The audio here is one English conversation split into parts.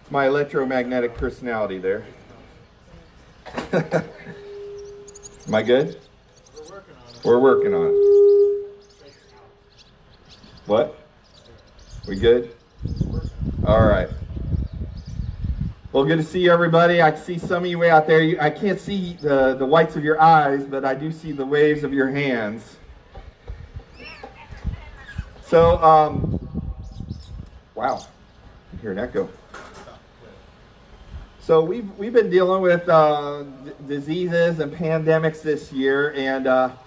My electromagnetic personality there. Am I good? We're working on it. What? We good? All right. Well, good to see everybody. I see some of you way out there. I can't see the whites of your eyes, but I do see the waves of your hands. So, wow, I hear an echo. So we've been dealing with diseases and pandemics this year, and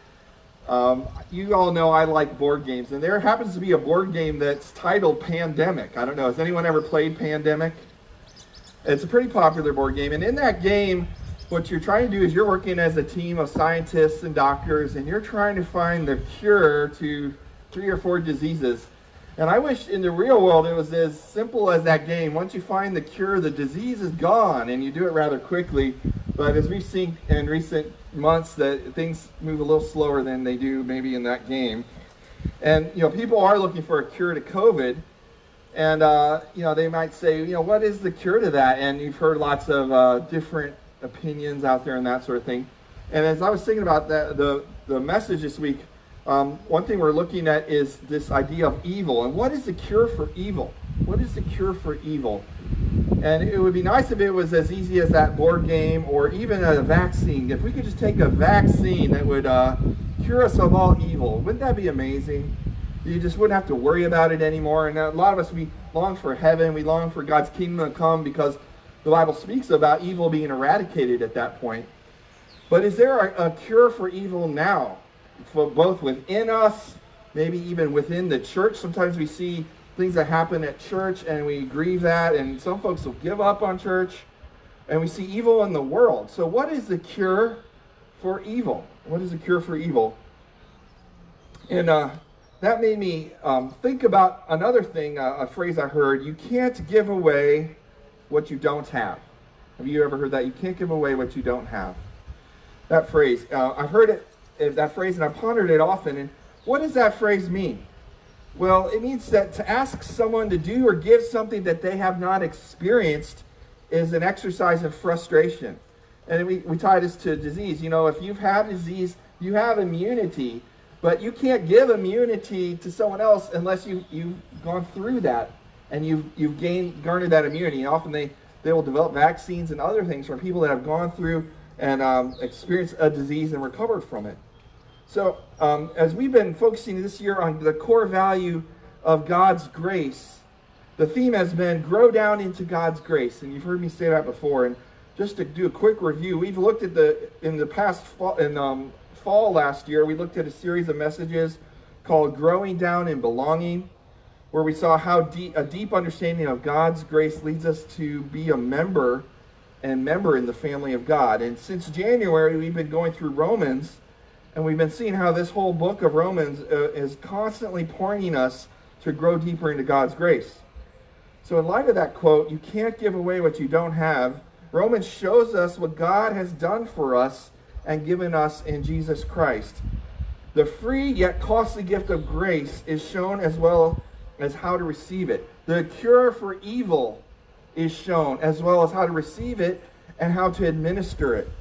you all know I like board games, and there happens to be a board game that's titled Pandemic. I don't know, has anyone ever played Pandemic? It's a pretty popular board game, and in that game, what you're trying to do is you're working as a team of scientists and doctors, and you're trying to find the cure to 3 or 4 diseases. And I wish in the real world it was as simple as that game. Once you find the cure, the disease is gone, and you do it rather quickly. But as we've seen in recent months, that things move a little slower than they do maybe in that game. And people are looking for a cure to COVID, and they might say, what is the cure to that? And you've heard lots of different opinions out there and that sort of thing. And as I was thinking about that, the message this week, one thing we're looking at is this idea of evil. And what is the cure for evil? What is the cure for evil? And it would be nice if it was as easy as that board game or even a vaccine. If we could just take a vaccine that would cure us of all evil, wouldn't that be amazing? You just wouldn't have to worry about it anymore. And a lot of us, we long for heaven. We long for God's kingdom to come because the Bible speaks about evil being eradicated at that point. But is there a cure for evil now? For both within us, maybe even within the church. Sometimes we see things that happen at church and we grieve that, and some folks will give up on church, and we see evil in the world. So what is the cure for evil? What is the cure for evil? And that made me think about another thing, a phrase I heard: you can't give away what you don't have. Have you ever heard that? You can't give away what you don't have. That phrase, I've heard it. That phrase, and I pondered it often. And what does that phrase mean? Well, it means that to ask someone to do or give something that they have not experienced is an exercise in frustration. And we tie this to disease. If you've had disease, you have immunity, but you can't give immunity to someone else unless you've gone through that and you've garnered that immunity. And often they will develop vaccines and other things for people that have gone through and experienced a disease and recovered from it. So as we've been focusing this year on the core value of God's grace, the theme has been grow down into God's grace. And you've heard me say that before. And just to do a quick review, we've looked at in the past fall last year, we looked at a series of messages called Growing Down in Belonging, where we saw how a deep understanding of God's grace leads us to be a member in the family of God. And since January, we've been going through Romans, and we've been seeing how this whole book of Romans is constantly pointing us to grow deeper into God's grace. So in light of that quote, you can't give away what you don't have, Romans shows us what God has done for us and given us in Jesus Christ. The free yet costly gift of grace is shown, as well as how to receive it. The cure for evil is shown, as well as how to receive it and how to administer it.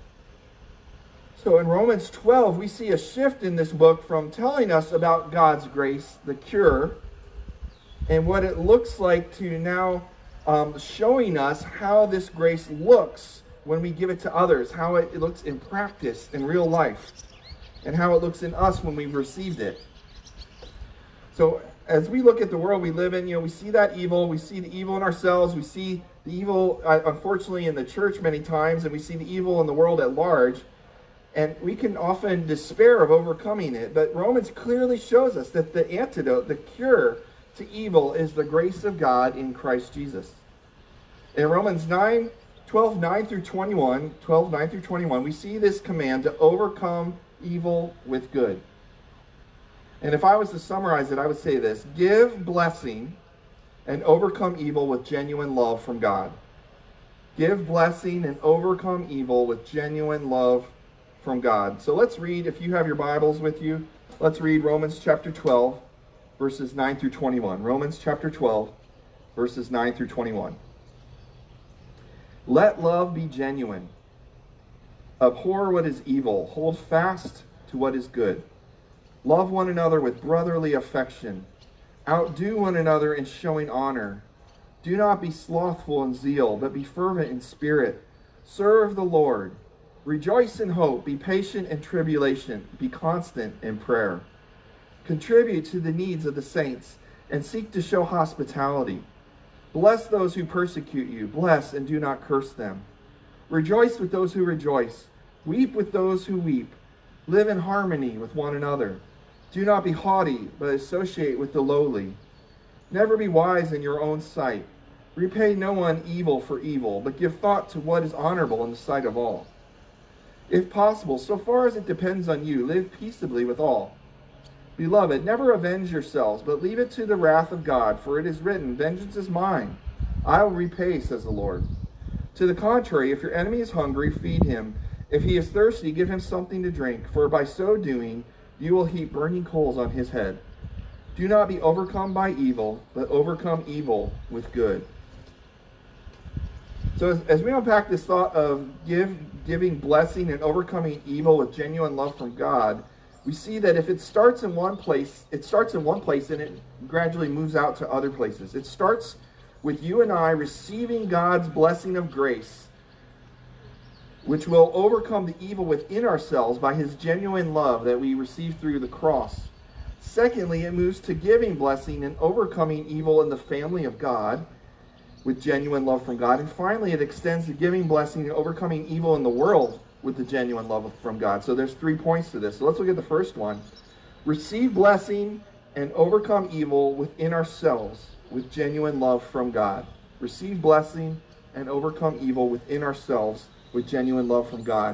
So in Romans 12, we see a shift in this book from telling us about God's grace, the cure, and what it looks like, to now showing us how this grace looks when we give it to others, how it looks in practice, in real life, and how it looks in us when we've received it. So as we look at the world we live in, we see that evil. We see the evil in ourselves. We see the evil, unfortunately, in the church many times, and we see the evil in the world at large. And we can often despair of overcoming it. But Romans clearly shows us that the antidote, the cure to evil, is the grace of God in Christ Jesus. In Romans 12:9 through 21, we see this command to overcome evil with good. And if I was to summarize it, I would say this: give blessing and overcome evil with genuine love from God. Give blessing and overcome evil with genuine love from God. So let's read, if you have your Bibles with you, let's read Romans chapter 12, verses 9 through 21. Romans chapter 12, verses 9 through 21. Let love be genuine. Abhor what is evil. Hold fast to what is good. Love one another with brotherly affection. Outdo one another in showing honor. Do not be slothful in zeal, but be fervent in spirit. Serve the Lord. Rejoice in hope. Be patient in tribulation. Be constant in prayer. Contribute to the needs of the saints and seek to show hospitality. Bless those who persecute you. Bless and do not curse them. Rejoice with those who rejoice. Weep with those who weep. Live in harmony with one another. Do not be haughty, but associate with the lowly. Never be wise in your own sight. Repay no one evil for evil, but give thought to what is honorable in the sight of all. If possible, so far as it depends on you, live peaceably with all. Beloved, never avenge yourselves, but leave it to the wrath of God, for it is written, Vengeance is mine. I will repay, says the Lord. To the contrary, if your enemy is hungry, feed him. If he is thirsty, give him something to drink, for by so doing, you will heap burning coals on his head. Do not be overcome by evil, but overcome evil with good. So as we unpack this thought of giving blessing and overcoming evil with genuine love from God, we see that if it starts in one place, and it gradually moves out to other places. It starts with you and I receiving God's blessing of grace, which will overcome the evil within ourselves by his genuine love that we receive through the cross. Secondly, it moves to giving blessing and overcoming evil in the family of God with genuine love from God. And finally, it extends to giving blessing and overcoming evil in the world with the genuine love from God. So there's 3 points to this. So let's look at the first one. Receive blessing and overcome evil within ourselves with genuine love from God. Receive blessing and overcome evil within ourselves with genuine love from God.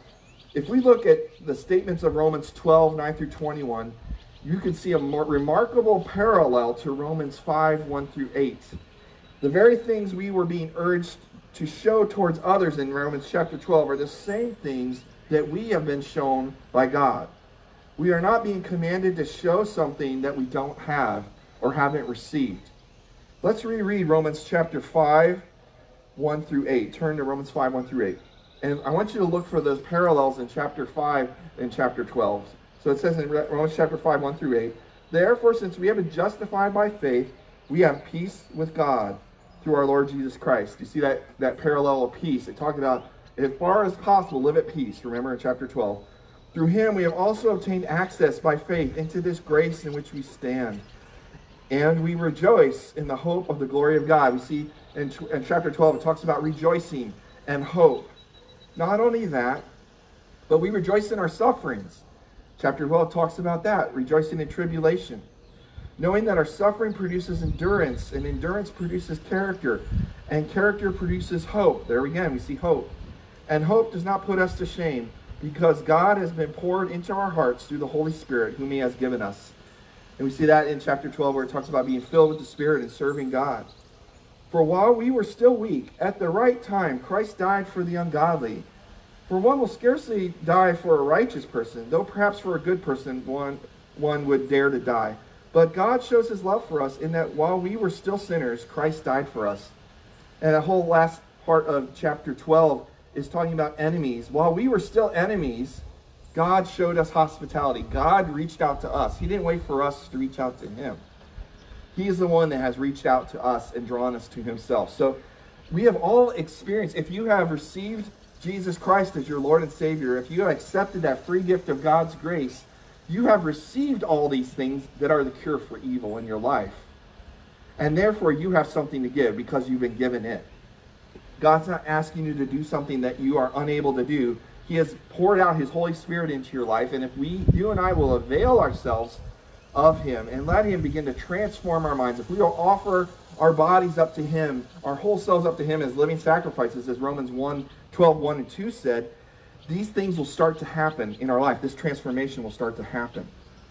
If we look at the statements of Romans 12, 9 through 21, you can see a more remarkable parallel to Romans 5, 1 through 8. The very things we were being urged to show towards others in Romans chapter 12 are the same things that we have been shown by God. We are not being commanded to show something that we don't have or haven't received. Let's reread Romans chapter 5, 1 through 8. Turn to Romans 5, 1 through 8. And I want you to look for those parallels in chapter 5 and chapter 12. So it says in Romans chapter 5, 1 through 8, Therefore, since we have been justified by faith, we have peace with God through our Lord Jesus Christ. You see that parallel of peace? It talked about, as far as possible, live at peace. Remember in chapter 12. Through him we have also obtained access by faith into this grace in which we stand. And we rejoice in the hope of the glory of God. We see in chapter 12 it talks about rejoicing and hope. Not only that, but we rejoice in our sufferings. Chapter 12 talks about that, rejoicing in tribulation. Knowing that our suffering produces endurance, and endurance produces character, and character produces hope. There again, we see hope. And hope does not put us to shame, because God has been poured into our hearts through the Holy Spirit, whom he has given us. And we see that in chapter 12, where it talks about being filled with the Spirit and serving God. For while we were still weak, at the right time, Christ died for the ungodly. For one will scarcely die for a righteous person, though perhaps for a good person one would dare to die. But God shows his love for us in that while we were still sinners, Christ died for us. And the whole last part of chapter 12 is talking about enemies. While we were still enemies, God showed us hospitality. God reached out to us. He didn't wait for us to reach out to him. He is the one that has reached out to us and drawn us to himself. So we have all experienced, if you have received Jesus Christ as your Lord and Savior, if you have accepted that free gift of God's grace, you have received all these things that are the cure for evil in your life. And therefore you have something to give because you've been given it. God's not asking you to do something that you are unable to do. He has poured out his Holy Spirit into your life. And if you and I will avail ourselves of him and let him begin to transform our minds, if we will offer our bodies up to him, our whole selves up to him as living sacrifices, as Romans 12, 1 and 2 said, these things will start to happen in our life. This transformation will start to happen.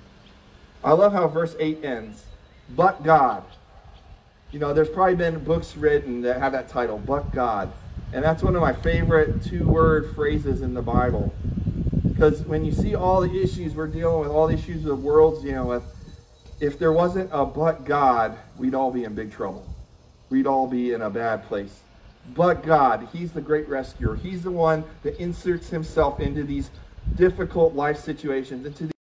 I love how verse 8 ends. But God. You know, there's probably been books written that have that title, But God. And that's one of my favorite 2-word phrases in the Bible. Because when you see all the issues we're dealing with, all the issues the world's dealing with, if there wasn't a but God, we'd all be in big trouble. We'd all be in a bad place. but God. He's the great rescuer. He's the one that inserts himself into these difficult life situations, into